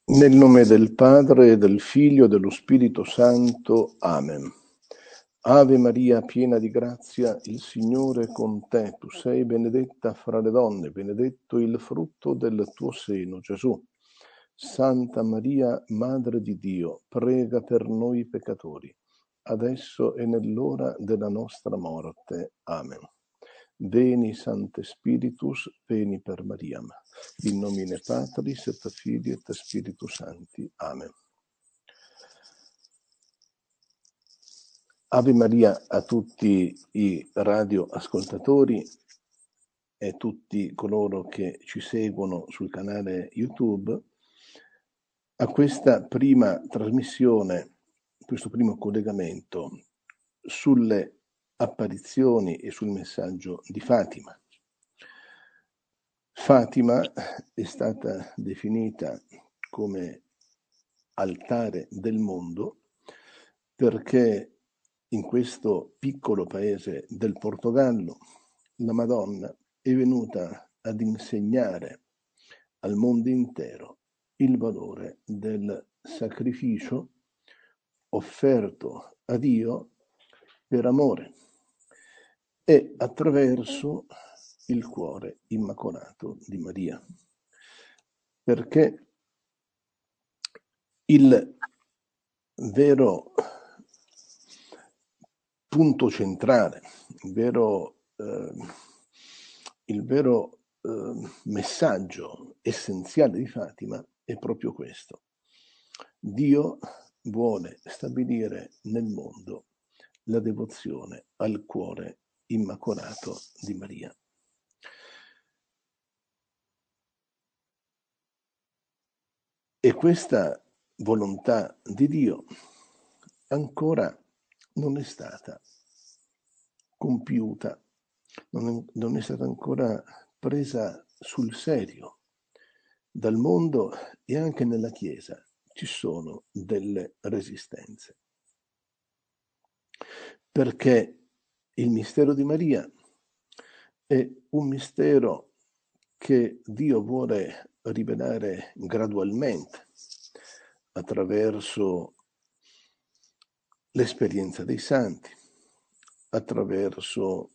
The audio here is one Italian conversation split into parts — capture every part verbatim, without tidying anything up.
Nel nome del Padre, del Figlio e dello Spirito Santo. Amen. Ave Maria, piena di grazia, il Signore è con te. Tu sei benedetta fra le donne, benedetto il frutto del tuo seno, Gesù. Santa Maria, Madre di Dio, prega per noi peccatori, adesso e nell'ora della nostra morte. Amen. Veni, Sancte Spiritus, veni per Mariam. In nomine Patris et Filii et Spiritus Sancti. Amen. Ave Maria a tutti i radioascoltatori e tutti coloro che ci seguono sul canale YouTube a questa prima trasmissione, questo primo collegamento sulle apparizioni e sul messaggio di Fatima. Fatima è stata definita come altare del mondo perché in questo piccolo paese del Portogallo la Madonna è venuta ad insegnare al mondo intero il valore del sacrificio offerto a Dio per amore e attraverso il cuore immacolato di Maria, perché il vero punto centrale, il vero, eh, il vero eh, messaggio essenziale di Fatima è proprio questo. Dio vuole stabilire nel mondo la devozione al cuore immacolato di Maria. E questa volontà di Dio ancora non è stata compiuta, non è, non è stata ancora presa sul serio dal mondo, e anche nella Chiesa ci sono delle resistenze. Perché il mistero di Maria è un mistero che Dio vuole rivelare gradualmente attraverso l'esperienza dei santi, attraverso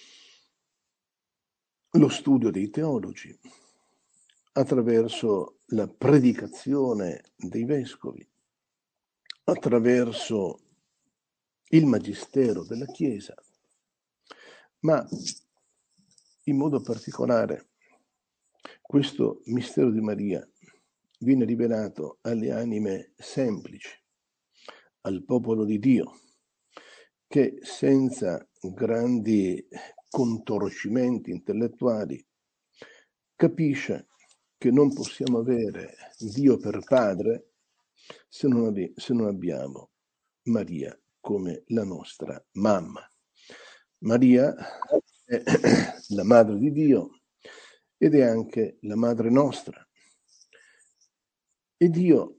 lo studio dei teologi, attraverso la predicazione dei vescovi, attraverso il magistero della Chiesa, ma in modo particolare questo mistero di Maria viene rivelato alle anime semplici, al popolo di Dio, che senza grandi contorcimenti intellettuali capisce che non possiamo avere Dio per padre se non, ave- se non abbiamo Maria come la nostra mamma. Maria è la madre di Dio ed è anche la madre nostra. E Dio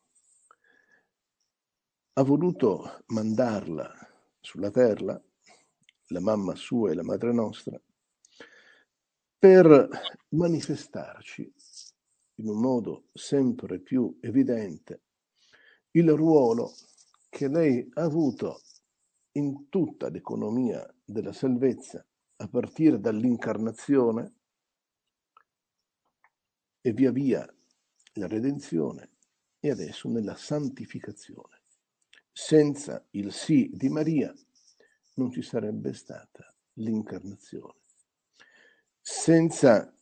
ha voluto mandarla sulla terra, la mamma sua e la madre nostra, per manifestarci in un modo sempre più evidente il ruolo che lei ha avuto in tutta l'economia della salvezza, a partire dall'incarnazione e via via la redenzione e adesso nella santificazione. Senza il sì di Maria non ci sarebbe stata l'incarnazione. Senza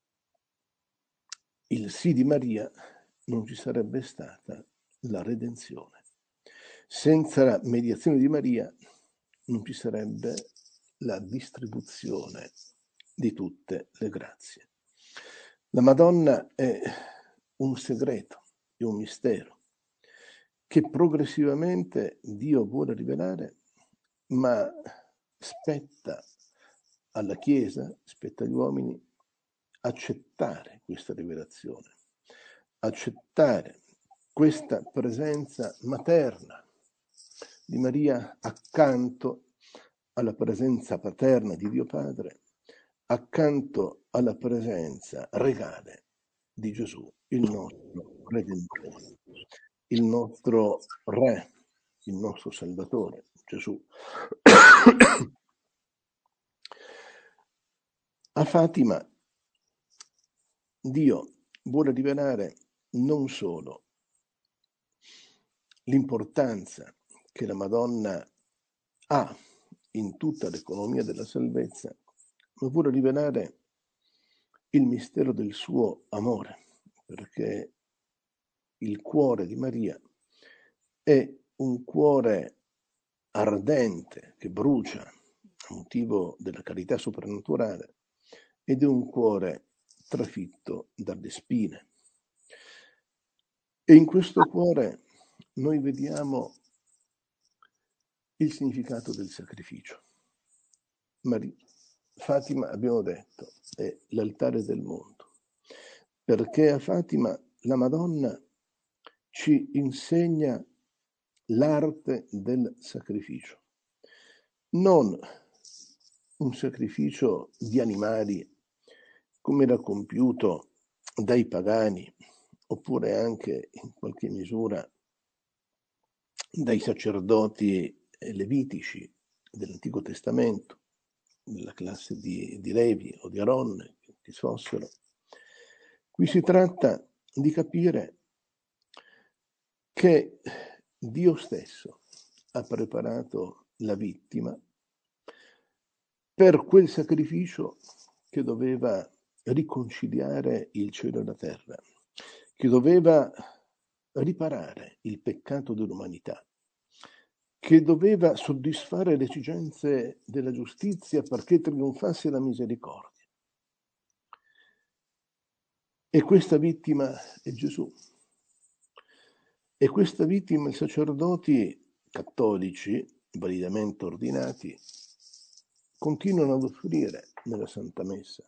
il sì di Maria non ci sarebbe stata la redenzione. Senza la mediazione di Maria non ci sarebbe la distribuzione di tutte le grazie. La Madonna è un segreto, è un mistero che progressivamente Dio vuole rivelare, ma spetta alla Chiesa, spetta agli uomini accettare questa rivelazione, accettare questa presenza materna di Maria accanto alla presenza paterna di Dio Padre, accanto alla presenza regale di Gesù, il nostro Redentore, il nostro Re, il nostro Salvatore, Gesù. A Fatima Dio vuole rivelare non solo l'importanza che la Madonna ha in tutta l'economia della salvezza, ma vuole rivelare il mistero del suo amore, perché il cuore di Maria è un cuore ardente che brucia a motivo della carità soprannaturale ed è un cuore trafitto dalle spine. E in questo cuore noi vediamo il significato del sacrificio. Maria, Fatima, abbiamo detto, è l'altare del mondo, perché a Fatima la Madonna ci insegna l'arte del sacrificio. Non un sacrificio di animali come era compiuto dai pagani, oppure anche in qualche misura dai sacerdoti levitici dell'Antico Testamento, della classe di, di Levi o di Aronne, che fossero. Qui si tratta di capire che Dio stesso ha preparato la vittima per quel sacrificio che doveva riconciliare il cielo e la terra, che doveva riparare il peccato dell'umanità, che doveva soddisfare le esigenze della giustizia perché trionfasse la misericordia. E questa vittima è Gesù. E questa vittima i sacerdoti cattolici, validamente ordinati, continuano ad offrire nella Santa Messa.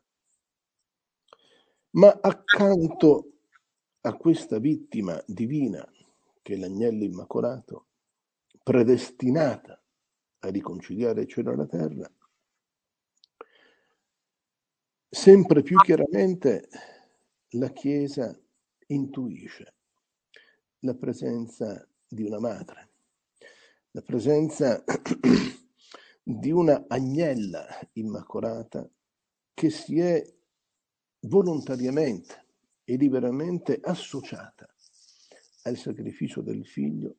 Ma accanto a questa vittima divina, che è l'agnello immacolato, predestinata a riconciliare il cielo e la terra, sempre più chiaramente la Chiesa intuisce la presenza di una madre, la presenza di una agnella immacolata che si è volontariamente e liberamente associata al sacrificio del figlio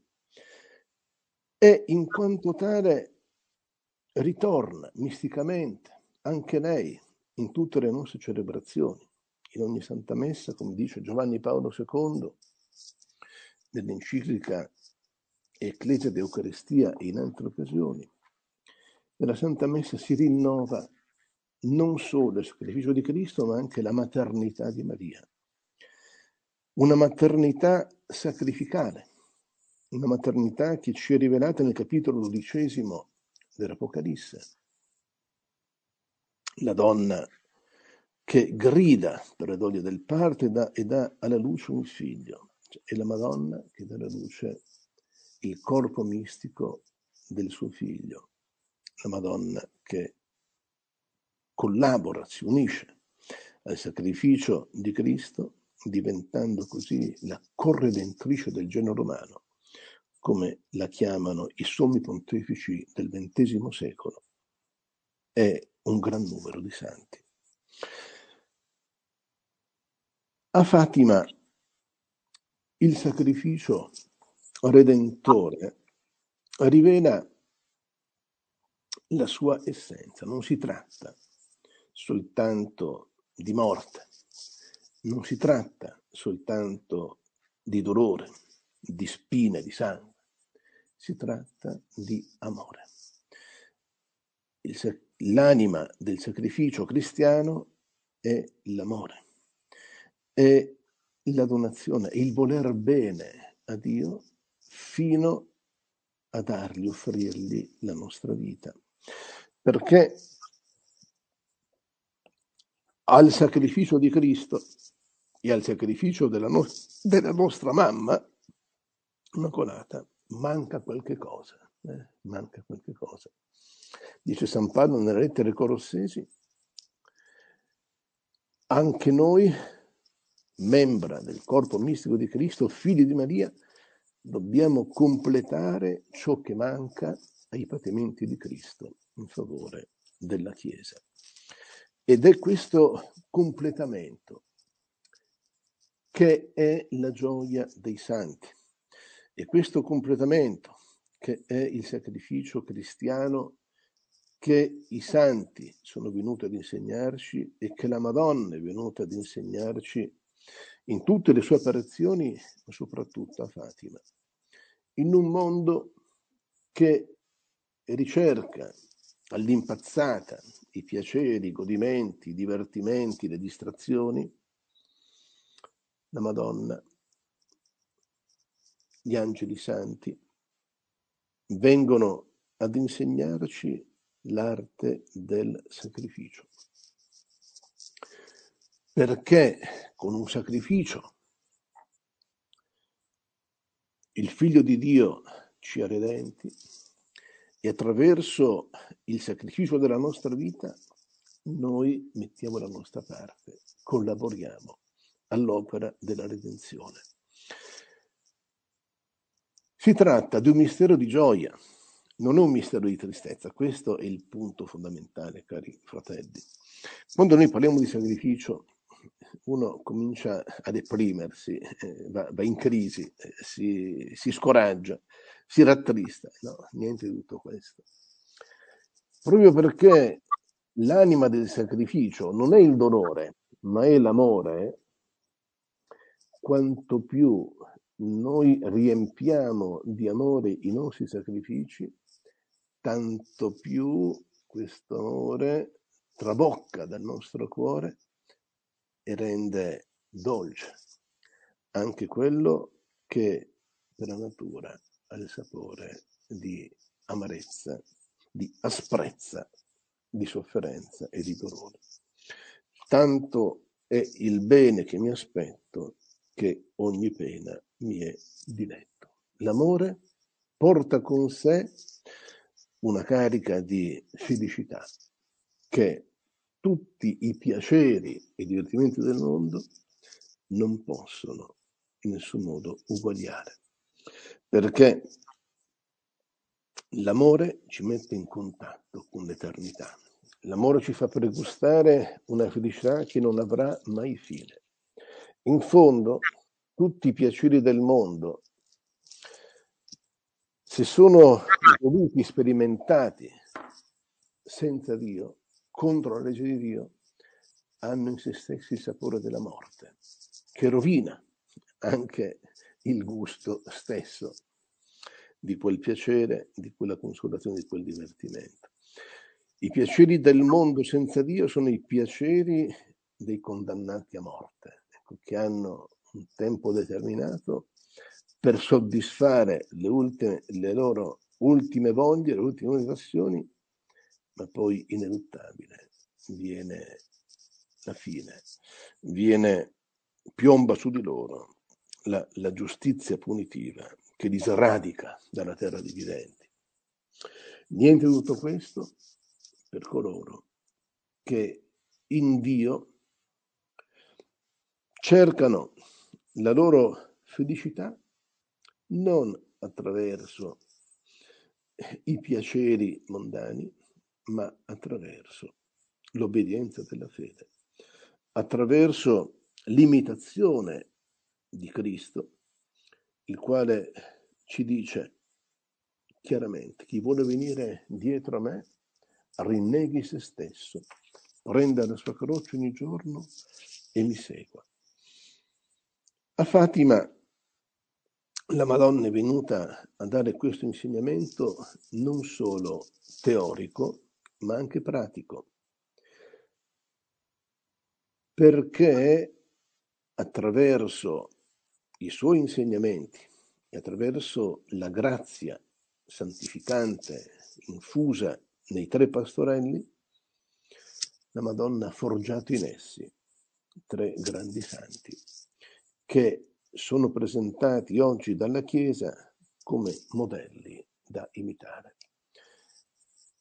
e in quanto tale ritorna misticamente anche lei in tutte le nostre celebrazioni, in ogni Santa Messa, come dice Giovanni Paolo secondo nell'enciclica Ecclesia d'Eucaristia e in altre occasioni. Nella Santa Messa si rinnova non solo il sacrificio di Cristo, ma anche la maternità di Maria. Una maternità sacrificale, una maternità che ci è rivelata nel capitolo dodicesimo dell'Apocalisse. La donna che grida per le doglie del parto e dà, e dà alla luce un figlio. Cioè, è la Madonna che dà alla luce il corpo mistico del suo figlio. La Madonna che collabora, si unisce al sacrificio di Cristo, diventando così la corredentrice del genere umano, come la chiamano i sommi pontefici del ventesimo secolo, e un gran numero di santi. A Fatima il sacrificio redentore rivela la sua essenza. Non si tratta soltanto di morte, non si tratta soltanto di dolore, di spine, di sangue, si tratta di amore. Il, l'anima del sacrificio cristiano è l'amore, è la donazione, è il voler bene a Dio fino a dargli, offrirgli la nostra vita. Perché al sacrificio di Cristo e al sacrificio della, no- della nostra mamma immacolata manca qualche cosa, eh? manca qualche cosa. Dice San Paolo nella lettera ai Colossesi, anche noi membra del corpo mistico di Cristo, figli di Maria, dobbiamo completare ciò che manca ai patimenti di Cristo in favore della Chiesa. Ed è questo completamento che è la gioia dei santi. E questo completamento che è il sacrificio cristiano che i santi sono venuti ad insegnarci e che la Madonna è venuta ad insegnarci in tutte le sue apparizioni, ma soprattutto a Fatima. In un mondo che ricerca all'impazzata i piaceri, i godimenti, i divertimenti, le distrazioni, la Madonna, gli angeli santi vengono ad insegnarci l'arte del sacrificio. Perché con un sacrificio il Figlio di Dio ci ha redenti e attraverso il sacrificio della nostra vita noi mettiamo la nostra parte, collaboriamo all'opera della redenzione. Si tratta di un mistero di gioia, non è un mistero di tristezza. Questo è il punto fondamentale, cari fratelli. Quando noi parliamo di sacrificio, uno comincia a deprimersi, eh, va, va in crisi, eh, si, si scoraggia, si rattrista. No, niente di tutto questo. Proprio perché l'anima del sacrificio non è il dolore, ma è l'amore, quanto più noi riempiamo di amore i nostri sacrifici, tanto più questo amore trabocca dal nostro cuore e rende dolce anche quello che per la natura ha il sapore di amarezza, di asprezza, di sofferenza e di dolore. Tanto è il bene che mi aspetto che ogni pena mi è diletto. L'amore porta con sé una carica di felicità che tutti i piaceri e i divertimenti del mondo non possono in nessun modo uguagliare, perché l'amore ci mette in contatto con l'eternità. L'amore ci fa pregustare una felicità che non avrà mai fine. In fondo, tutti i piaceri del mondo, se sono voluti, sperimentati senza Dio, contro la legge di Dio, hanno in se stessi il sapore della morte, che rovina anche il gusto stesso di quel piacere, di quella consolazione, di quel divertimento. I piaceri del mondo senza Dio sono i piaceri dei condannati a morte, ecco, che hanno un tempo determinato per soddisfare le, ultime, le loro ultime voglie, le ultime passioni, ma poi ineluttabile viene la fine, viene, piomba su di loro la, la giustizia punitiva che li sradica dalla terra dei viventi. Niente di tutto questo per coloro che in Dio cercano la loro felicità non attraverso i piaceri mondani, ma attraverso l'obbedienza della fede, attraverso l'imitazione di Cristo, il quale ci dice chiaramente: chi vuole venire dietro a me rinneghi se stesso, prenda la sua croce ogni giorno e mi segua. A Fatima la Madonna è venuta a dare questo insegnamento non solo teorico, ma anche pratico, perché attraverso i suoi insegnamenti e attraverso la grazia santificante infusa nei tre pastorelli, la Madonna ha forgiato in essi tre grandi santi che sono presentati oggi dalla Chiesa come modelli da imitare.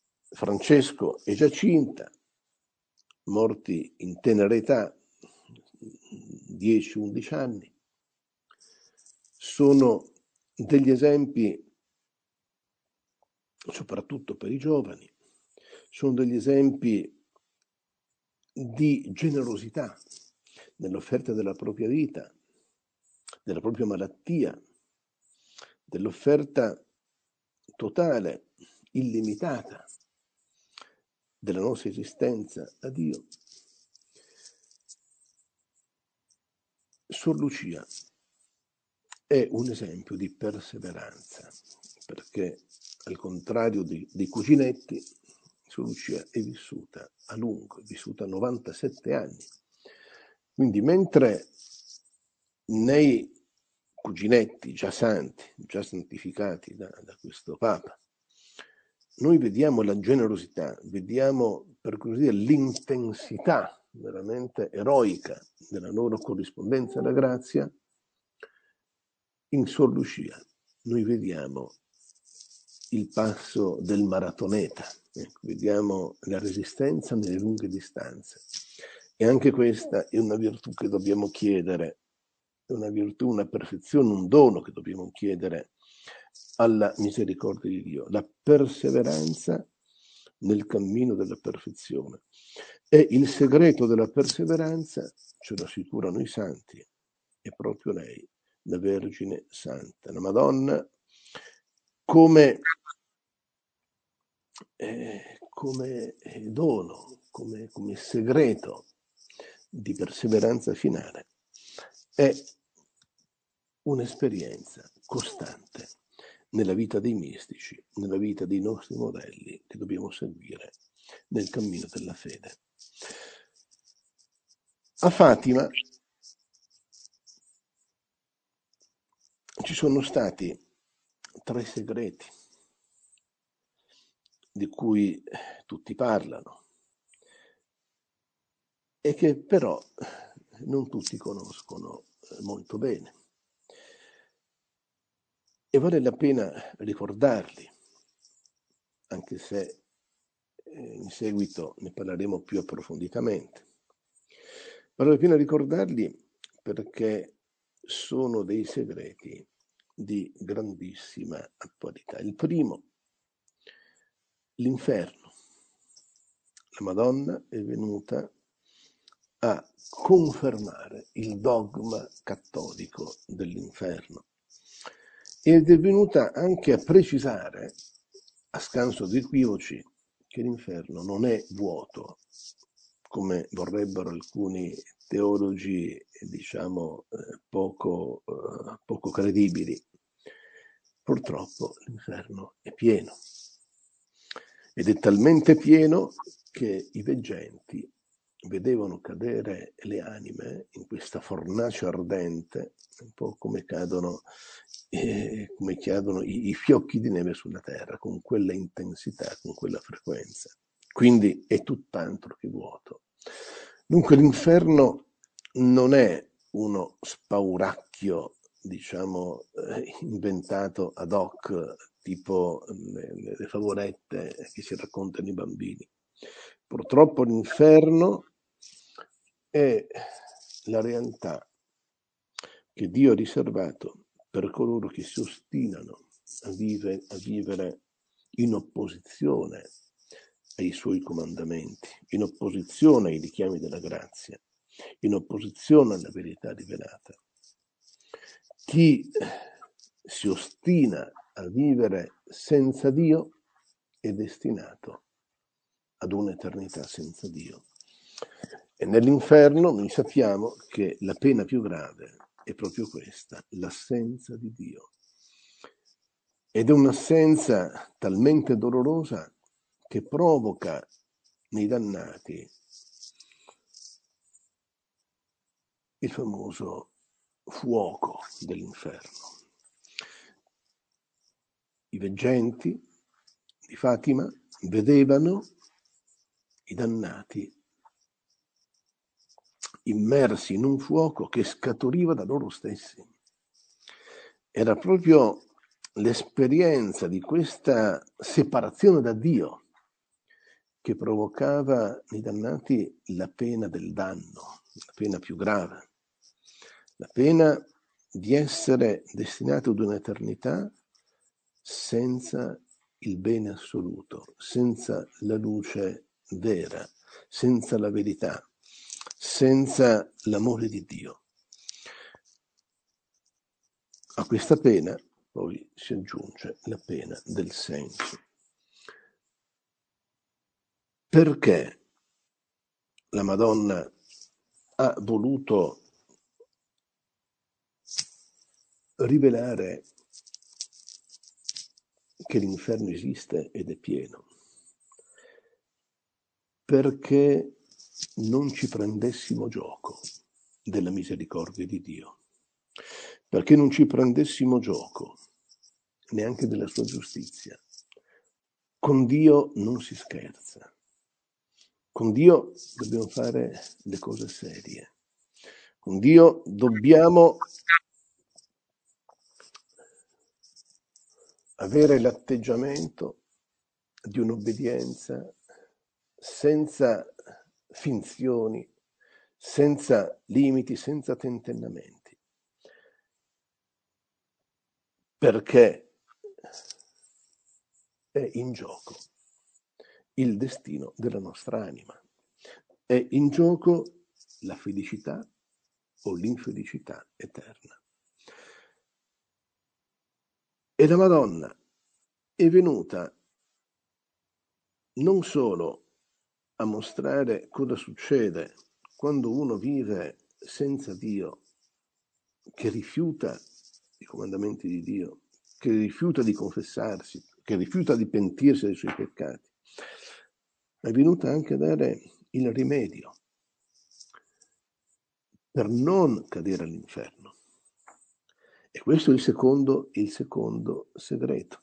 Francesco e Giacinta, morti in tenera età, dieci undici anni, sono degli esempi, soprattutto per i giovani, sono degli esempi di generosità nell'offerta della propria vita, della propria malattia, dell'offerta totale, illimitata della nostra esistenza a Dio. Sor Lucia è un esempio di perseveranza, perché al contrario di, dei cuginetti, Sor Lucia è vissuta a lungo, è vissuta a novantasette anni. Quindi mentre nei cuginetti già santi, già santificati da, da questo Papa, noi vediamo la generosità, vediamo per così dire l'intensità veramente eroica della loro corrispondenza alla grazia, in Sor Lucia noi vediamo il passo del maratoneta, ecco, vediamo la resistenza nelle lunghe distanze. E anche questa è una virtù che dobbiamo chiedere, è una virtù, una perfezione, un dono che dobbiamo chiedere alla misericordia di Dio, la perseveranza nel cammino della perfezione. E il segreto della perseveranza, ce lo assicurano i santi, è proprio lei, la Vergine Santa, la Madonna, come, eh, come dono, come, come segreto di perseveranza finale, è un'esperienza costante nella vita dei mistici, nella vita dei nostri modelli che dobbiamo seguire nel cammino della fede. A Fatima ci sono stati tre segreti di cui tutti parlano e che però non tutti conoscono molto bene. E vale la pena ricordarli, anche se in seguito ne parleremo più approfonditamente. Vale la pena ricordarli perché sono dei segreti di grandissima attualità. Il primo, l'inferno. La Madonna è venuta a confermare il dogma cattolico dell'inferno ed è venuta anche a precisare, a scanso di equivoci, che l'inferno non è vuoto, come vorrebbero alcuni teologi, diciamo, eh, poco, eh, poco credibili. Purtroppo l'inferno è pieno, ed è talmente pieno che i veggenti vedevano cadere le anime in questa fornace ardente, un po' come cadono, eh, come cadono i, i fiocchi di neve sulla terra, con quella intensità, con quella frequenza. Quindi è tutt'altro che vuoto. Dunque l'inferno non è uno spauracchio, diciamo, eh, inventato ad hoc, tipo le, le favolette che si raccontano i bambini. Purtroppo l'inferno è la realtà che Dio ha riservato per coloro che si ostinano a, vive, a vivere in opposizione ai suoi comandamenti, in opposizione ai richiami della grazia, in opposizione alla verità rivelata. Chi si ostina a vivere senza Dio è destinato ad un'eternità senza Dio. E nell'inferno noi sappiamo che la pena più grave è proprio questa, l'assenza di Dio. Ed è un'assenza talmente dolorosa che provoca nei dannati il famoso fuoco dell'inferno. I veggenti di Fatima vedevano i dannati immersi in un fuoco che scaturiva da loro stessi. Era proprio l'esperienza di questa separazione da Dio che provocava nei dannati la pena del danno, la pena più grave, la pena di essere destinato ad un'eternità senza il bene assoluto, senza la luce vera, senza la verità, senza l'amore di Dio. A questa pena poi si aggiunge la pena del senso. Perché la Madonna ha voluto rivelare che l'inferno esiste ed è pieno? Perché non ci prendessimo gioco della misericordia di Dio, perché non ci prendessimo gioco neanche della sua giustizia. Con Dio non si scherza, con Dio dobbiamo fare le cose serie, con Dio dobbiamo avere l'atteggiamento di un'obbedienza senza finzioni, senza limiti, senza tentennamenti, perché è in gioco il destino della nostra anima, è in gioco la felicità o l'infelicità eterna. E la Madonna è venuta non solo a mostrare cosa succede quando uno vive senza Dio, che rifiuta i comandamenti di Dio, che rifiuta di confessarsi, che rifiuta di pentirsi dei suoi peccati, ma è venuta anche a dare il rimedio per non cadere all'inferno. E questo è il secondo, il secondo segreto.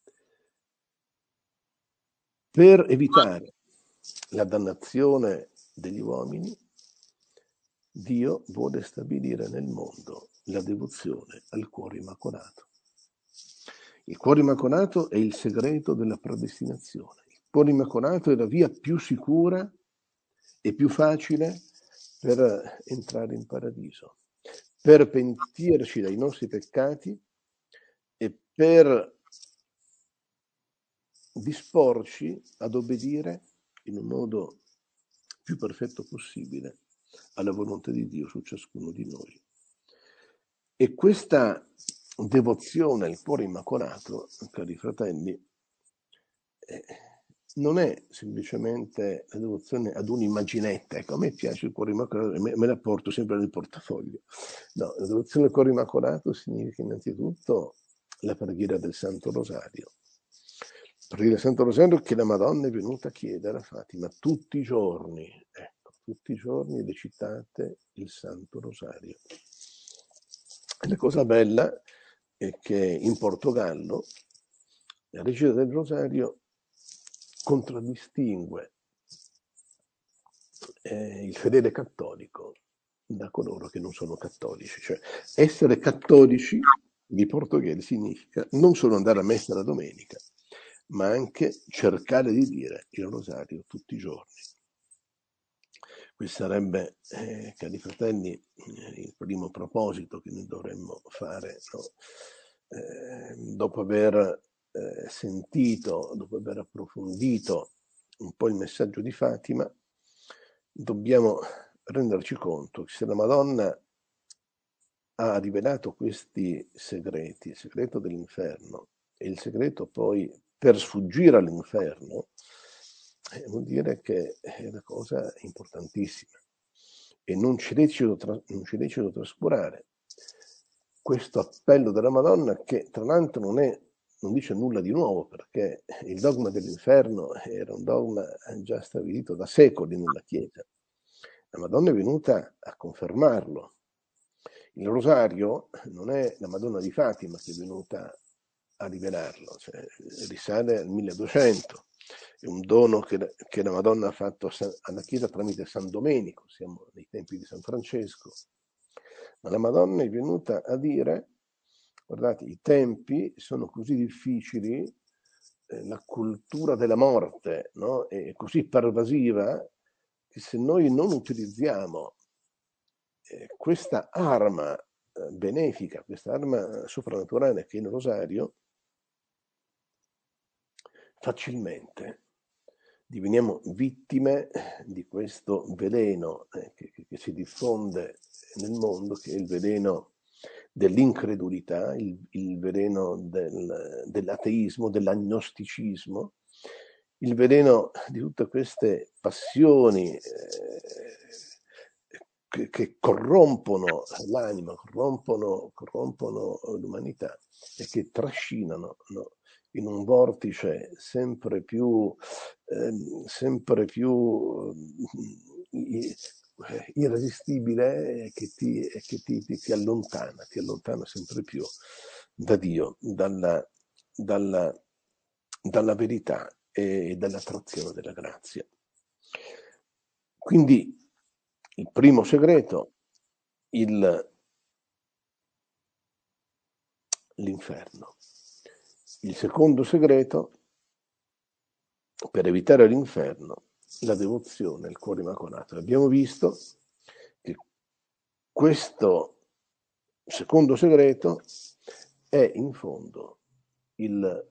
Per evitare la dannazione degli uomini, Dio vuole stabilire nel mondo la devozione al cuore immacolato. Il cuore immacolato è il segreto della predestinazione. Il cuore immacolato è la via più sicura e più facile per entrare in paradiso, per pentirci dai nostri peccati e per disporci ad obbedire in un modo più perfetto possibile alla volontà di Dio su ciascuno di noi. E questa devozione al cuore immacolato, cari fratelli, eh, non è semplicemente la devozione ad un'immaginetta. Ecco, a me piace il cuore immacolato e me, me la porto sempre nel portafoglio. No, la devozione al cuore immacolato significa innanzitutto la preghiera del Santo Rosario. La preghiera del Santo Rosario che la Madonna è venuta a chiedere a Fatima tutti i giorni. Ecco, tutti i giorni recitate il Santo Rosario. E la cosa bella è che in Portogallo la recita del Rosario contraddistingue eh, il fedele cattolico da coloro che non sono cattolici. Cioè, essere cattolici di portoghese significa non solo andare a messa la domenica, ma anche cercare di dire il Rosario tutti i giorni. Questo sarebbe, eh, cari fratelli, eh, il primo proposito che noi dovremmo fare, no? eh, dopo aver eh, sentito, dopo aver approfondito un po' il messaggio di Fatima, dobbiamo renderci conto che se la Madonna ha rivelato questi segreti, il segreto dell'inferno e il segreto poi per sfuggire all'inferno, eh, vuol dire che è una cosa importantissima e non ci lecito, tra, non ci lecito trascurare questo appello della Madonna, che tra l'altro non, è, non dice nulla di nuovo, perché il dogma dell'inferno era un dogma già stabilito da secoli nella Chiesa. La Madonna è venuta a confermarlo. Il rosario non è la Madonna di Fatima che è venuta a rivelarlo, cioè, risale al milleduecento, è un dono che, che la Madonna ha fatto alla Chiesa tramite San Domenico, siamo nei tempi di San Francesco, ma la Madonna è venuta a dire: guardate, i tempi sono così difficili, eh, la cultura della morte, no? È così pervasiva che se noi non utilizziamo eh, questa arma eh, benefica, questa arma soprannaturale che è il rosario, facilmente diveniamo vittime di questo veleno eh, che, che si diffonde nel mondo, che è il veleno dell'incredulità, il, il veleno del, dell'ateismo, dell'agnosticismo, il veleno di tutte queste passioni eh, che, che corrompono l'anima, corrompono, corrompono l'umanità e che trascinano, no, in un vortice sempre più, eh, sempre più eh, irresistibile che, ti, che ti, ti, ti allontana, ti allontana sempre più da Dio, dalla, dalla, dalla verità e dall'attrazione della grazia. Quindi il primo segreto, il, l'inferno. Il secondo segreto, per evitare l'inferno, la devozione al cuore immacolato. Abbiamo visto che questo secondo segreto è in fondo il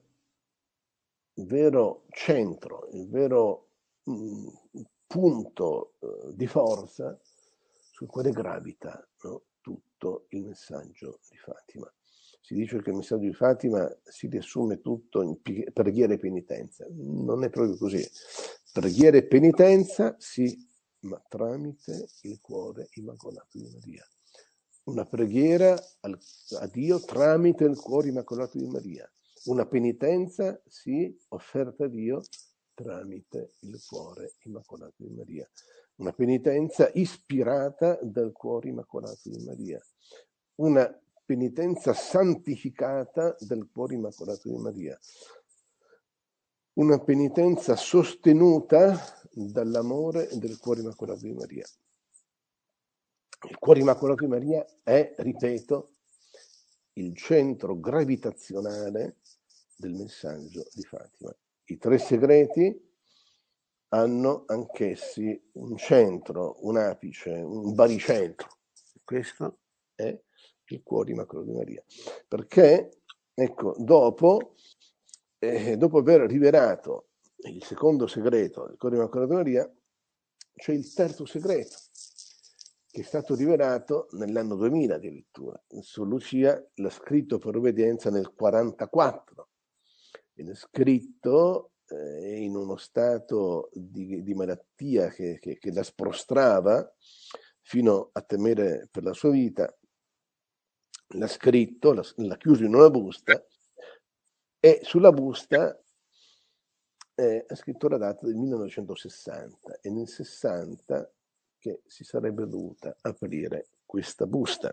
vero centro, il vero mh, punto uh, di forza sul quale gravita, no, tutto il messaggio di Fatima. Si dice che il messaggio di Fatima si riassume tutto in preghiera e penitenza. Non è proprio così. Preghiera e penitenza, sì, ma tramite il cuore immacolato di Maria. Una preghiera al, a Dio tramite il cuore immacolato di Maria. Una penitenza, sì, offerta a Dio tramite il cuore immacolato di Maria. Una penitenza ispirata dal cuore immacolato di Maria. Una penitenza santificata dal cuore immacolato di Maria. Una penitenza sostenuta dall'amore del cuore immacolato di Maria. Il cuore immacolato di Maria è, ripeto, il centro gravitazionale del messaggio di Fatima. I tre segreti hanno anch'essi un centro, un apice, un baricentro. Questo è il cuore immacolato di Maria. Perché, ecco, dopo, eh, dopo aver rivelato il secondo segreto del cuore immacolato di Maria, c'è il terzo segreto, che è stato rivelato nell'anno duemila addirittura. Su Lucia l'ha scritto per obbedienza nel quarantaquattro. Ed è scritto eh, in uno stato di, di malattia che, che, che la sprostrava fino a temere per la sua vita. L'ha scritto, l'ha, l'ha chiuso in una busta e sulla busta eh, ha scritto la data del millenovecentosessanta e nel sessanta che si sarebbe dovuta aprire questa busta.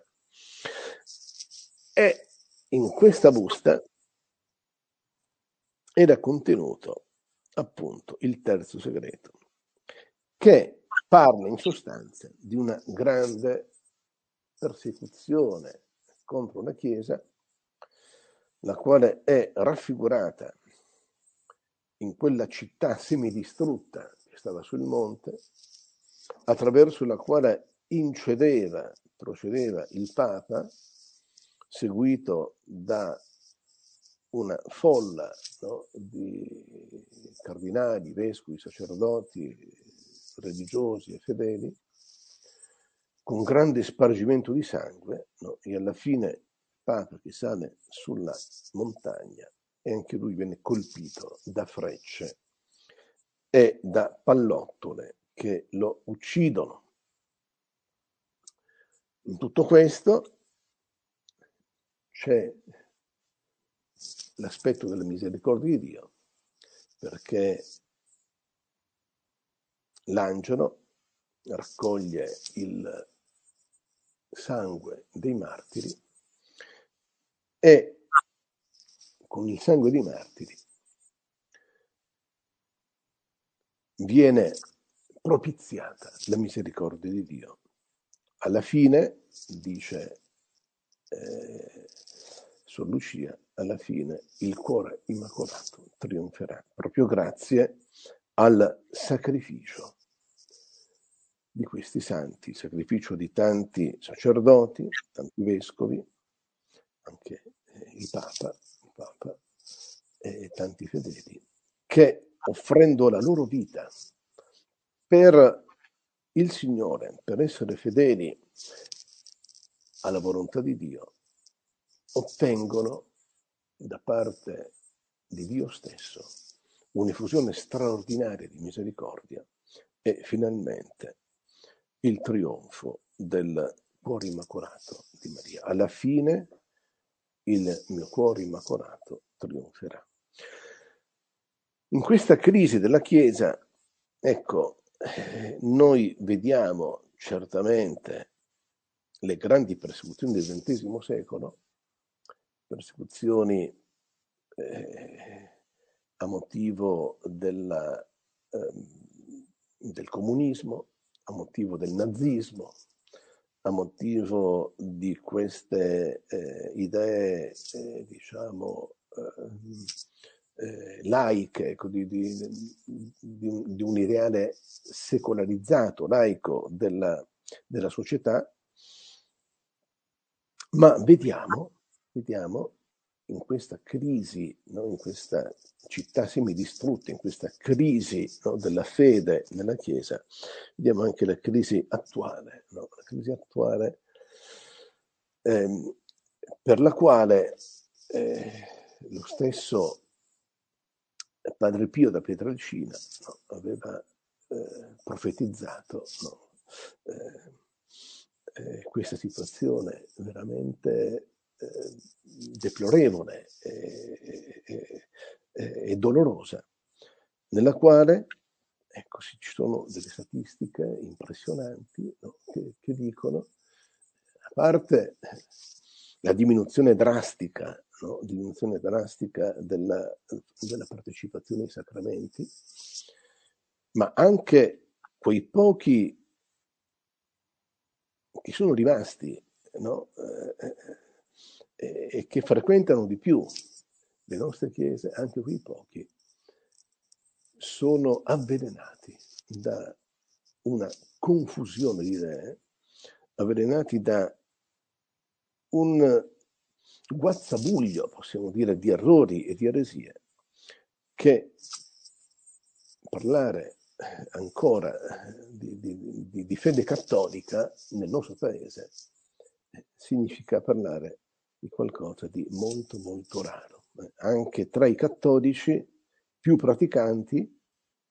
E in questa busta era contenuto appunto il terzo segreto, che parla in sostanza di una grande persecuzione contro la Chiesa, la quale è raffigurata in quella città semidistrutta che stava sul monte, attraverso la quale incedeva, procedeva il Papa, seguito da una folla, no, di cardinali, vescovi, sacerdoti, religiosi e fedeli, con grande spargimento di sangue, no, e alla fine il Papa che sale sulla montagna e anche lui viene colpito da frecce e da pallottole che lo uccidono. In tutto questo c'è l'aspetto della misericordia di Dio, perché l'angelo raccoglie il sangue dei martiri e con il sangue dei martiri viene propiziata la misericordia di Dio. Alla fine, dice eh, Sor Lucia, alla fine il cuore immacolato trionferà, proprio grazie al sacrificio di questi santi, il sacrificio di tanti sacerdoti, tanti vescovi, anche eh, il Papa, il Papa e tanti fedeli, che offrendo la loro vita per il Signore, per essere fedeli alla volontà di Dio, ottengono da parte di Dio stesso un'effusione straordinaria di misericordia e finalmente il trionfo del cuore immacolato di Maria. Alla fine il mio cuore immacolato trionferà. In questa crisi della Chiesa, ecco, eh, noi vediamo certamente le grandi persecuzioni del ventesimo secolo, persecuzioni eh, a motivo della, eh, del comunismo, a motivo del nazismo, a motivo di queste eh, idee, eh, diciamo, eh, eh, laiche, ecco, di, di, di, un, di un ideale secolarizzato, laico della, della società, ma vediamo, vediamo in questa crisi, no, in questa città semidistrutta, in questa crisi, no, della fede nella Chiesa, vediamo anche la crisi attuale, no? La crisi attuale ehm, per la quale eh, lo stesso Padre Pio da Pietrelcina, no, aveva eh, profetizzato, no, eh, eh, questa situazione veramente eh, deplorevole e, e, e dolorosa, nella quale, ecco, ci sono delle statistiche impressionanti, no, che, che dicono, a parte la diminuzione drastica, no, diminuzione drastica della, della partecipazione ai sacramenti, ma anche quei pochi che sono rimasti, no, eh, eh, e che frequentano di più le nostre chiese, anche quei pochi, sono avvelenati da una confusione di idee, avvelenati da un guazzabuglio, possiamo dire, di errori e di eresie, che parlare ancora di, di, di fede cattolica nel nostro paese significa parlare di qualcosa di molto molto raro. Anche tra i cattolici più praticanti,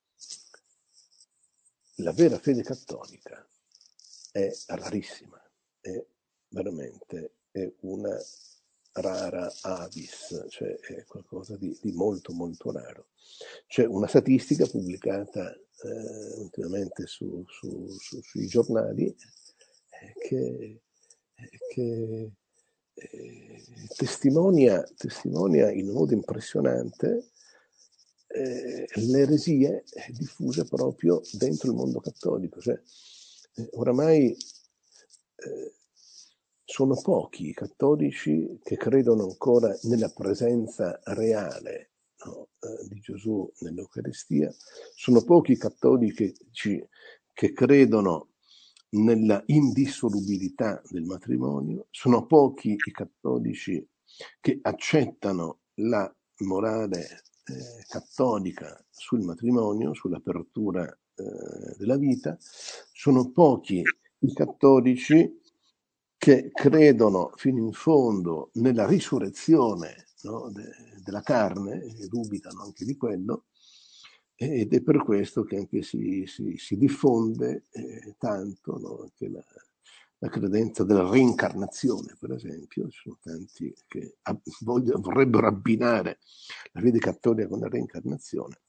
la vera fede cattolica è rarissima, è veramente è una rara avis, cioè è qualcosa di, di molto molto raro. C'è una statistica pubblicata eh, ultimamente su, su, su, sui giornali eh, che, che eh, testimonia, testimonia in modo impressionante eh, le eresie diffuse proprio dentro il mondo cattolico. Cioè, eh, oramai eh, sono pochi i cattolici che credono ancora nella presenza reale, no, eh, di Gesù nell'Eucaristia, sono pochi i cattolici che credono nella indissolubilità del matrimonio, sono pochi i cattolici che accettano la morale eh, cattolica sul matrimonio, sull'apertura eh, della vita, sono pochi i cattolici che credono fino in fondo nella risurrezione, no, de, della carne, e dubitano anche di quello, ed è per questo che anche si, si, si diffonde eh, tanto, no, anche la, la credenza della reincarnazione, per esempio. Ci sono tanti che ab- voglio, vorrebbero abbinare la fede cattolica con la reincarnazione,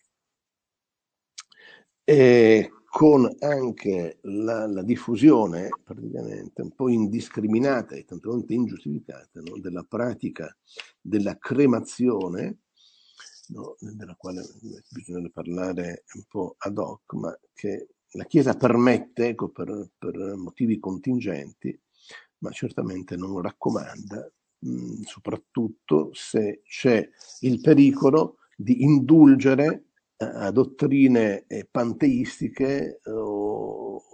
e con anche la, la diffusione praticamente un po' indiscriminata e tante volte ingiustificata, no, della pratica della cremazione, no, della quale bisogna parlare un po' ad hoc, ma che la Chiesa permette, ecco, per, per motivi contingenti, ma certamente non raccomanda, mh, soprattutto se c'è il pericolo di indulgere a dottrine panteistiche o,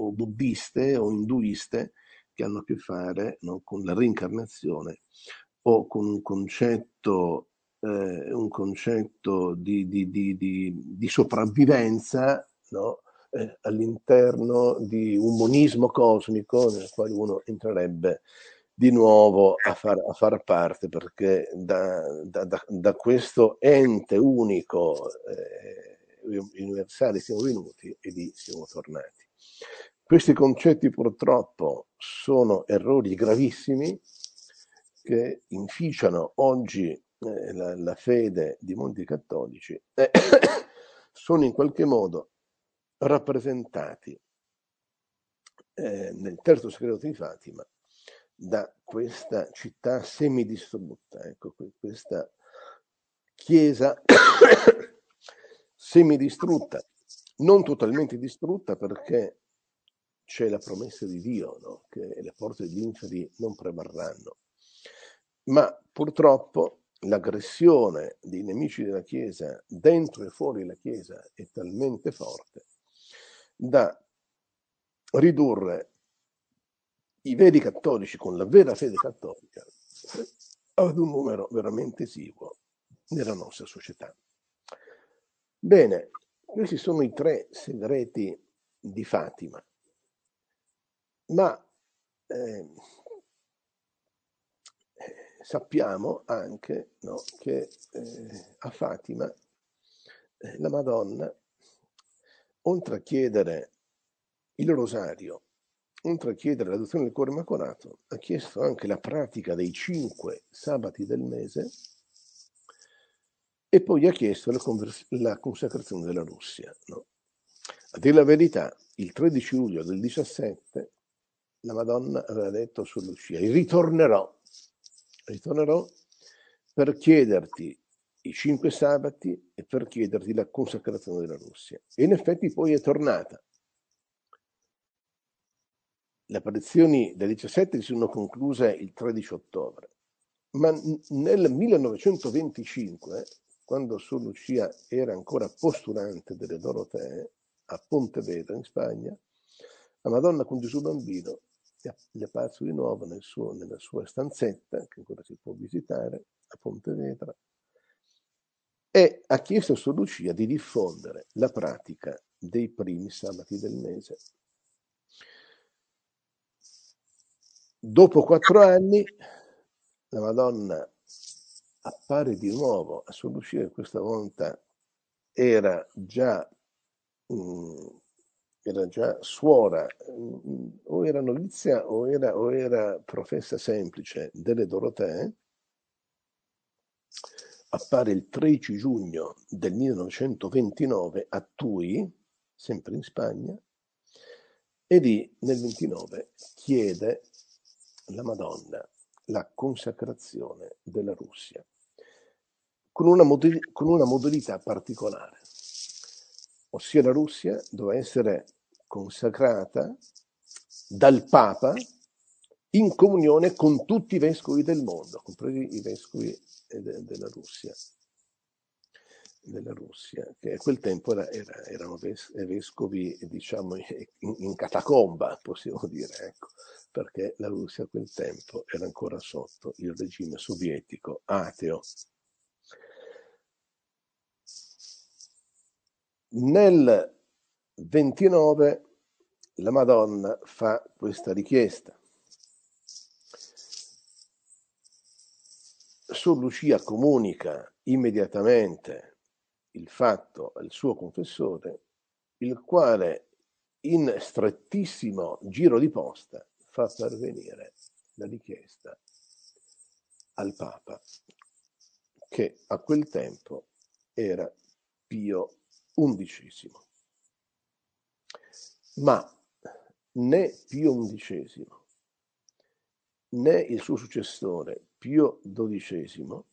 o buddiste o induiste che hanno a che fare, no, con la reincarnazione o con un concetto, eh, un concetto di, di, di, di, di sopravvivenza, no, eh, all'interno di un monismo cosmico nel quale uno entrerebbe di nuovo a far, a far parte, perché da, da, da, da questo ente unico eh, universale siamo venuti e lì siamo tornati. Questi concetti purtroppo sono errori gravissimi che inficiano oggi eh, la, la fede di molti cattolici e sono in qualche modo rappresentati eh, nel terzo segreto di Fatima da questa città semidistrutta, ecco, questa chiesa semidistrutta, non totalmente distrutta perché c'è la promessa di Dio, no? Che le porte degli inferi non prevarranno, ma purtroppo l'aggressione dei nemici della Chiesa dentro e fuori la Chiesa è talmente forte da ridurre i veri cattolici con la vera fede cattolica ad un numero veramente esiguo nella nostra società. Bene, questi sono i tre segreti di Fatima, ma eh, sappiamo anche, no, che eh, a Fatima eh, la Madonna, oltre a chiedere il rosario, oltre a chiedere l'adozione del cuore immacolato, ha chiesto anche la pratica dei cinque sabati del mese e poi ha chiesto la, convers- la consacrazione della Russia. No? A dire la verità, il tredici luglio del diciassette la Madonna aveva detto su Lucia: ritornerò, ritornerò per chiederti i cinque sabati e per chiederti la consacrazione della Russia. E in effetti poi è tornata. Le apparizioni del diciassette si sono concluse il tredici ottobre, ma nel millenovecentoventicinque, quando Sor Lucia era ancora postulante delle Dorotee a Pontevedra in Spagna, la Madonna con Gesù bambino gli è apparso di nuovo nel suo, nella sua stanzetta, che ancora si può visitare a Pontevedra, e ha chiesto a Sor Lucia di diffondere la pratica dei primi sabati del mese. Dopo quattro anni la Madonna appare di nuovo a Sor Lucia, che questa volta era già, mh, era già suora, mh, o era novizia o era, o era professa semplice delle Dorotee. Appare il tredici giugno del millenovecentoventinove a Tui, sempre in Spagna, e lì nel ventinove chiede la Madonna la consacrazione della Russia con una, mod- con una modalità particolare, ossia la Russia doveva essere consacrata dal Papa in comunione con tutti i vescovi del mondo, compresi i vescovi de- della Russia, della Russia, che a quel tempo era, era, erano ves- vescovi, diciamo, in, in catacomba, possiamo dire, ecco, perché la Russia a quel tempo era ancora sotto il regime sovietico ateo. Nel ventinove la Madonna fa questa richiesta. Sor Lucia comunica immediatamente il fatto al suo confessore, il quale in strettissimo giro di posta fa pervenire la richiesta al Papa, che a quel tempo era Pio undicesimo. Ma né Pio undicesimo né il suo successore Pio dodicesimo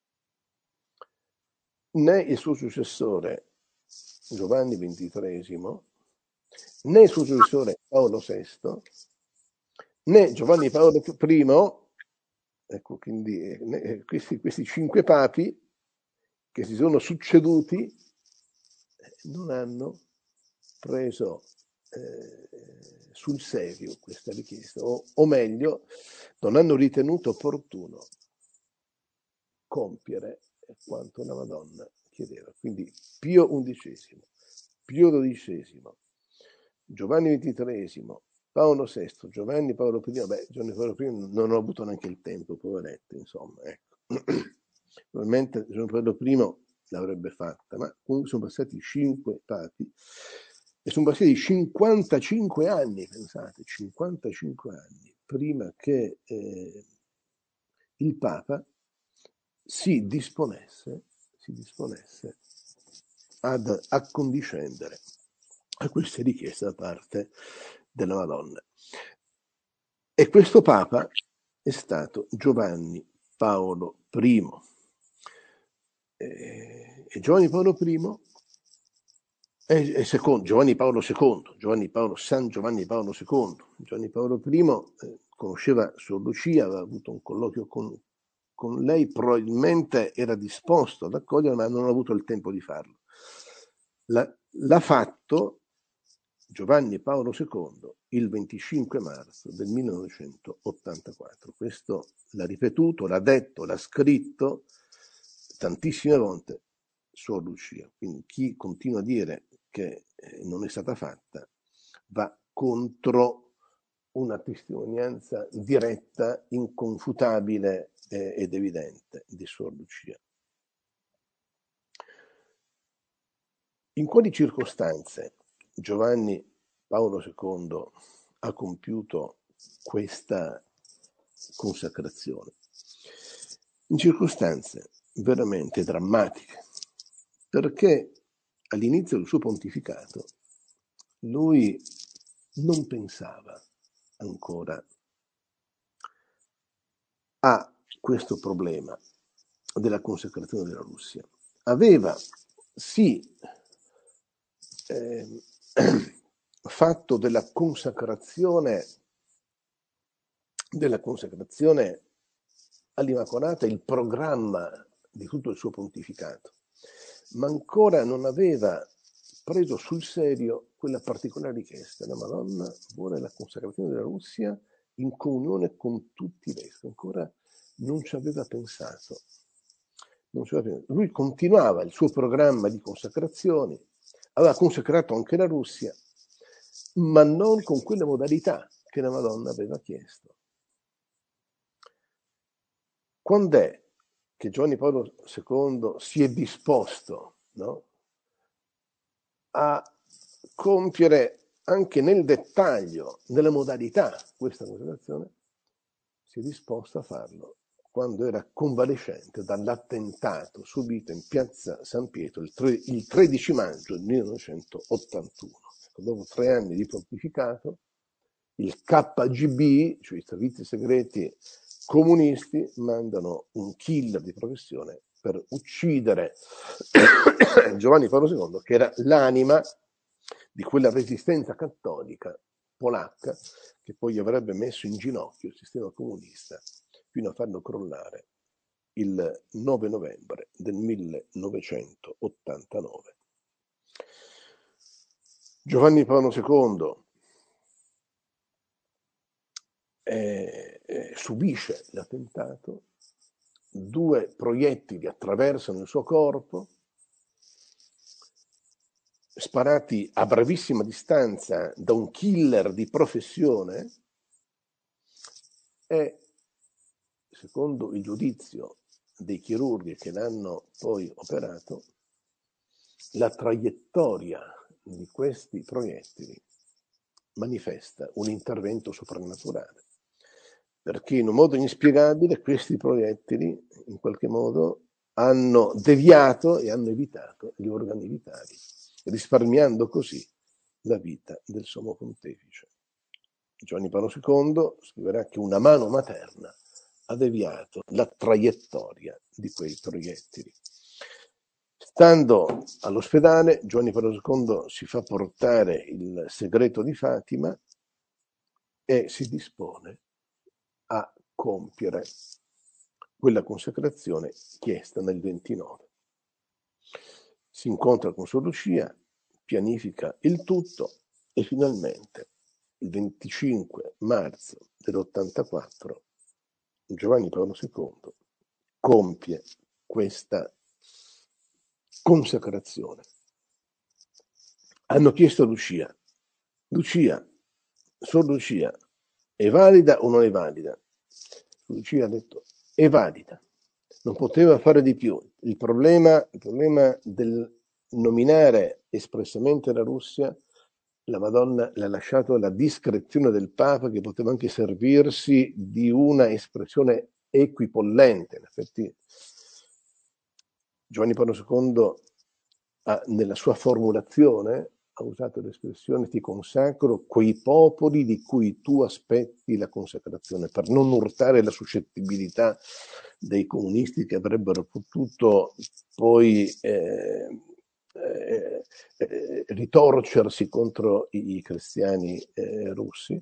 né il suo successore Giovanni ventitresimo né il suo successore Paolo sesto né Giovanni Paolo primo, ecco, quindi eh, questi, questi cinque papi che si sono succeduti eh, non hanno preso eh, sul serio questa richiesta, o, o meglio, non hanno ritenuto opportuno compiere quanto la Madonna chiedeva. Quindi Pio undicesimo, Pio dodicesimo, Giovanni ventitreesimo, Paolo sesto, Giovanni Paolo primo, beh, Giovanni Paolo primo non ho avuto neanche il tempo, poveretto, insomma, ecco. Probabilmente Giovanni Paolo primo l'avrebbe fatta, ma comunque sono passati cinque papi e sono passati cinquantacinque anni, pensate, cinquantacinque anni prima che eh, il Papa si disponesse, si disponesse ad accondiscendere a queste richieste da parte della Madonna. E questo Papa è stato Giovanni Paolo primo. E, e Giovanni Paolo primo è, è secondo, Giovanni Paolo secondo, Giovanni Paolo, San Giovanni Paolo secondo. Giovanni Paolo primo eh, conosceva Sor Lucia, aveva avuto un colloquio con, con lei, probabilmente era disposto ad accogliere, ma non ha avuto il tempo di farlo. La, l'ha fatto Giovanni Paolo secondo il venticinque marzo del millenovecentottantaquattro. Questo l'ha ripetuto, l'ha detto, l'ha scritto tantissime volte Sor Lucia. Quindi chi continua a dire che eh, non è stata fatta va contro una testimonianza diretta, inconfutabile eh, ed evidente di Sor Lucia. In quali circostanze Giovanni Paolo secondo ha compiuto questa consacrazione? In circostanze veramente drammatiche, perché all'inizio del suo pontificato lui non pensava ancora a questo problema della consacrazione della Russia. Aveva sì eh, fatto della consacrazione della consacrazione all'Immacolata il programma di tutto il suo pontificato, ma ancora non aveva preso sul serio quella particolare richiesta. La Madonna vuole la consacrazione della Russia in comunione con tutti i vescovi. Ancora non ci aveva pensato. Non ci aveva pensato. Lui continuava il suo programma di consacrazioni, aveva consacrato anche la Russia, ma non con quelle modalità che la Madonna aveva chiesto. Quando è che Giovanni Paolo secondo si è disposto, no, a compiere anche nel dettaglio, nelle modalità, questa consacrazione? Si è disposto a farlo quando era convalescente dall'attentato subito in piazza San Pietro il, tre, il tredici maggio del millenovecentottantuno. Dopo tre anni di pontificato, il K G B, cioè i servizi segreti comunisti, mandano un killer di professione per uccidere Giovanni Paolo secondo, che era l'anima di quella resistenza cattolica polacca che poi avrebbe messo in ginocchio il sistema comunista fino a farlo crollare il nove novembre del millenovecentottantanove. Giovanni Paolo secondo eh, eh, subisce l'attentato, due proiettili attraversano il suo corpo, sparati a brevissima distanza da un killer di professione, e secondo il giudizio dei chirurghi che l'hanno poi operato, la traiettoria di questi proiettili manifesta un intervento soprannaturale, perché in un modo inspiegabile questi proiettili in qualche modo hanno deviato e hanno evitato gli organi vitali, risparmiando così la vita del sommo pontefice. Giovanni Paolo secondo scriverà che una mano materna ha deviato la traiettoria di quei proiettili. Stando all'ospedale, Giovanni Paolo secondo si fa portare il segreto di Fatima e si dispone a compiere quella consacrazione chiesta nel ventinove. Si incontra con Sor Lucia, pianifica il tutto e finalmente il venticinque marzo dell'ottantaquattro Giovanni Paolo secondo compie questa consacrazione. Hanno chiesto a Lucia, Lucia, Sor Lucia, è valida o non è valida? Lucia ha detto, è valida, non poteva fare di più. Il problema, il problema del nominare espressamente la Russia, la Madonna l'ha lasciato alla discrezione del Papa, che poteva anche servirsi di una espressione equipollente. In effetti Giovanni Paolo secondo ha, nella sua formulazione, ha usato l'espressione ti consacro quei popoli di cui tu aspetti la consacrazione, per non urtare la suscettibilità dei comunisti che avrebbero potuto poi eh, eh, eh, ritorcersi contro i, i cristiani eh, russi.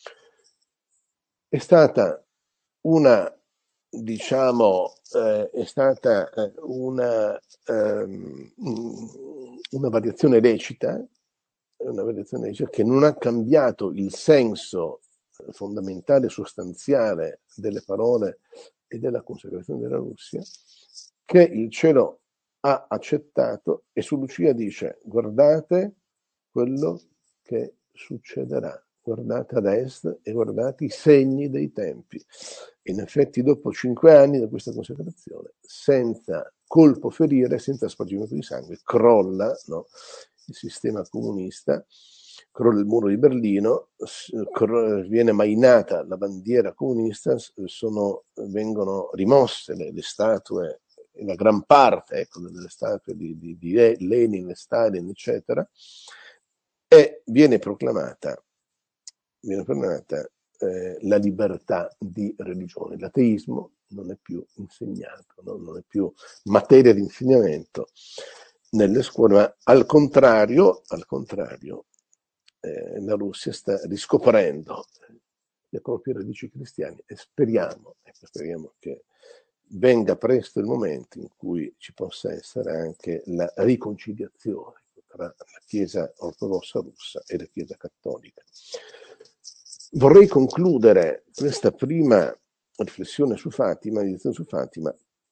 È stata una, diciamo, eh, è stata eh, una, ehm, una variazione lecita, una variazione lecita che non ha cambiato il senso fondamentale, sostanziale delle parole e della consacrazione della Russia, che il cielo ha accettato, e su Lucia dice: guardate quello che succederà, guardate ad est e guardate i segni dei tempi. In effetti, dopo cinque anni da questa consacrazione, senza colpo ferire, senza spargimento di sangue, crolla, no, il sistema comunista, crolla il muro di Berlino, viene mainata la bandiera comunista, sono, vengono rimosse le, le statue, la gran parte, ecco, delle statue di, di, di Lenin, Stalin, eccetera, e viene proclamata, viene proclamata eh, la libertà di religione. L'ateismo non è più insegnato, no? Non è più materia di insegnamento nelle scuole, ma al contrario, al contrario eh, la Russia sta riscoprendo le proprie radici cristiane, e speriamo, ecco, speriamo che venga presto il momento in cui ci possa essere anche la riconciliazione tra la Chiesa ortodossa russa e la Chiesa cattolica. Vorrei concludere questa prima riflessione su Fatima, meditazione su Fatima,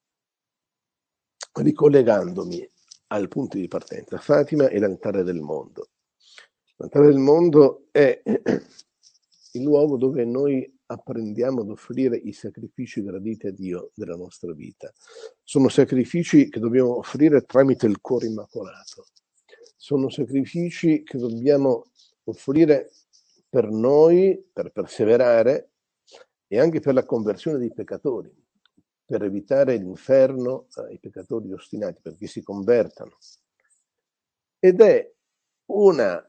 ricollegandomi al punto di partenza. Fatima è l'altare del mondo. L'altare del mondo è il luogo dove noi apprendiamo ad offrire i sacrifici graditi a Dio della nostra vita. Sono sacrifici che dobbiamo offrire tramite il cuore immacolato. Sono sacrifici che dobbiamo offrire per noi, per perseverare, e anche per la conversione dei peccatori, per evitare l'inferno ai peccatori ostinati, perché si convertano. Ed è una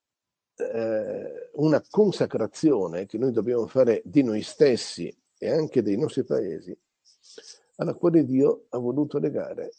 una consacrazione che noi dobbiamo fare di noi stessi e anche dei nostri paesi, alla quale Dio ha voluto legare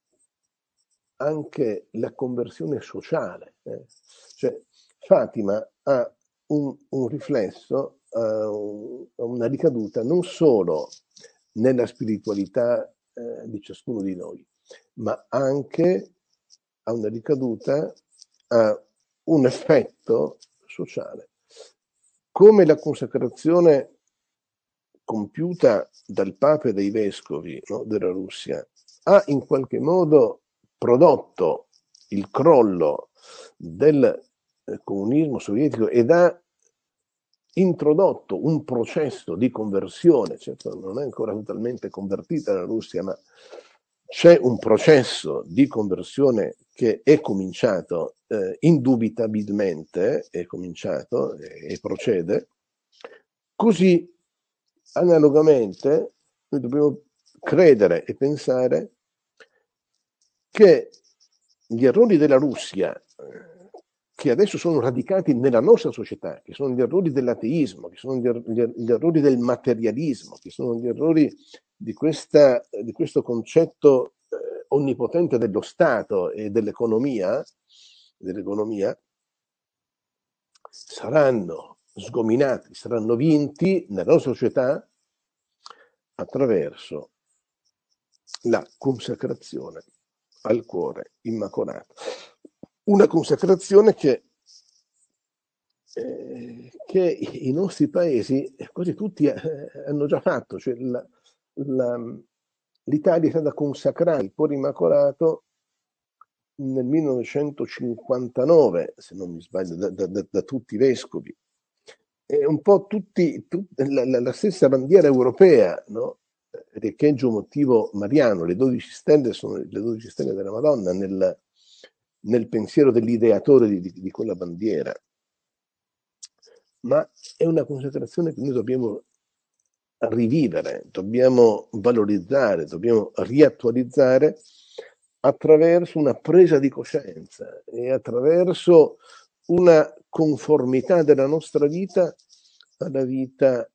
anche la conversione sociale. Eh. Cioè, Fatima ha un, un riflesso, uh, una ricaduta non solo nella spiritualità eh, di ciascuno di noi, ma anche ha una ricaduta, ha un effetto sociale. Come la consacrazione compiuta dal Papa e dai Vescovi, no, della Russia ha in qualche modo prodotto il crollo del eh, comunismo sovietico ed ha introdotto un processo di conversione, certo non è ancora totalmente convertita la Russia, ma c'è un processo di conversione che è cominciato eh, indubitabilmente, è cominciato e, e procede. Così, analogamente, noi dobbiamo credere e pensare che gli errori della Russia, che adesso sono radicati nella nostra società, che sono gli errori dell'ateismo, che sono gli, er- gli errori del materialismo, che sono gli errori di, questa, di questo concetto eh, onnipotente dello Stato e dell'economia, dell'economia, saranno sgominati, saranno vinti nella nostra società attraverso la consacrazione al cuore immacolato. Una consacrazione che eh, che i nostri paesi quasi tutti eh, hanno già fatto, cioè la, la, l'Italia è stata consacrata il cuore immacolato nel millenovecentocinquantanove, se non mi sbaglio, da, da, da, da tutti i vescovi. È un po' tutti, tut, la, la, la stessa bandiera europea, no? Riecheggia motivo mariano, le dodici stelle sono le dodici stelle della Madonna nel, nel pensiero dell'ideatore di, di, di quella bandiera. Ma è una consacrazione che noi dobbiamo rivivere, dobbiamo valorizzare, dobbiamo riattualizzare attraverso una presa di coscienza e attraverso una conformità della nostra vita alla vita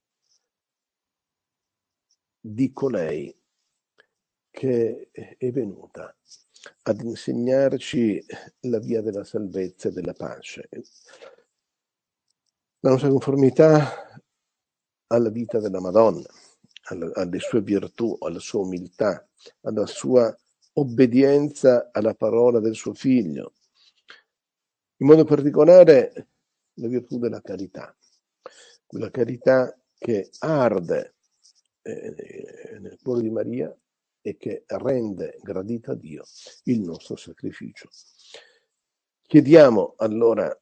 di colei che è venuta ad insegnarci la via della salvezza e della pace. La nostra conformità alla vita della Madonna, alle sue virtù, alla sua umiltà, alla sua obbedienza alla parola del suo figlio, in modo particolare la virtù della carità, quella carità che arde eh, nel cuore di Maria e che rende gradita a Dio il nostro sacrificio. Chiediamo allora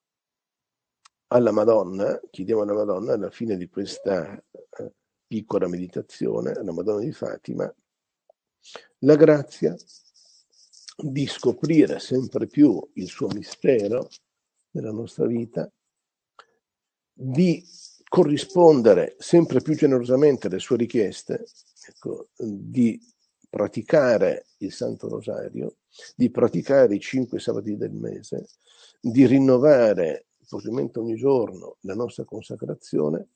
alla Madonna, chiediamo alla Madonna alla fine di questa eh, piccola meditazione, alla Madonna di Fatima, la grazia di scoprire sempre più il suo mistero nella nostra vita, di corrispondere sempre più generosamente alle sue richieste, ecco, di praticare il Santo Rosario, di praticare i cinque sabati del mese, di rinnovare possibilmente ogni giorno la nostra consacrazione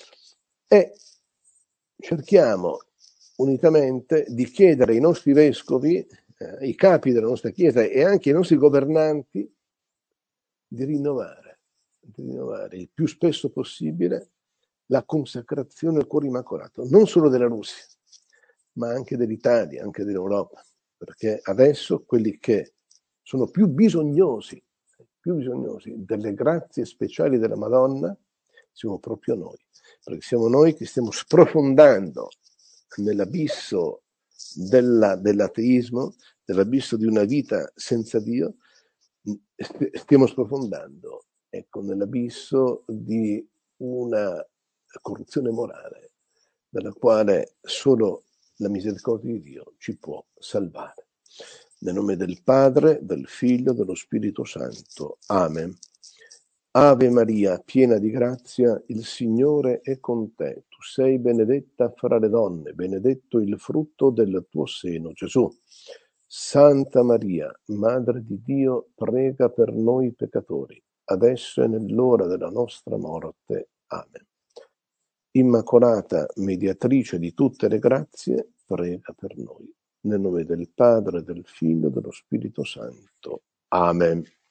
e cerchiamo unitamente di chiedere ai nostri vescovi, eh, ai capi della nostra Chiesa e anche ai nostri governanti di rinnovare, di rinnovare il più spesso possibile la consacrazione al cuore immacolato, non solo della Russia, ma anche dell'Italia, anche dell'Europa, perché adesso quelli che sono più bisognosi, più bisognosi delle grazie speciali della Madonna siamo proprio noi, perché siamo noi che stiamo sprofondando nell'abisso della, dell'ateismo, nell'abisso di una vita senza Dio, stiamo sprofondando, ecco, nell'abisso di una corruzione morale dalla quale solo la misericordia di Dio ci può salvare. Nel nome del Padre, del Figlio, dello Spirito Santo. Amen. Ave Maria, piena di grazia, il Signore è con te. Tu sei benedetta fra le donne, benedetto il frutto del tuo seno, Gesù. Santa Maria, Madre di Dio, prega per noi peccatori, adesso e nell'ora della nostra morte. Amen. Immacolata Mediatrice di tutte le grazie, prega per noi. Nel nome del Padre, del Figlio e dello Spirito Santo. Amen.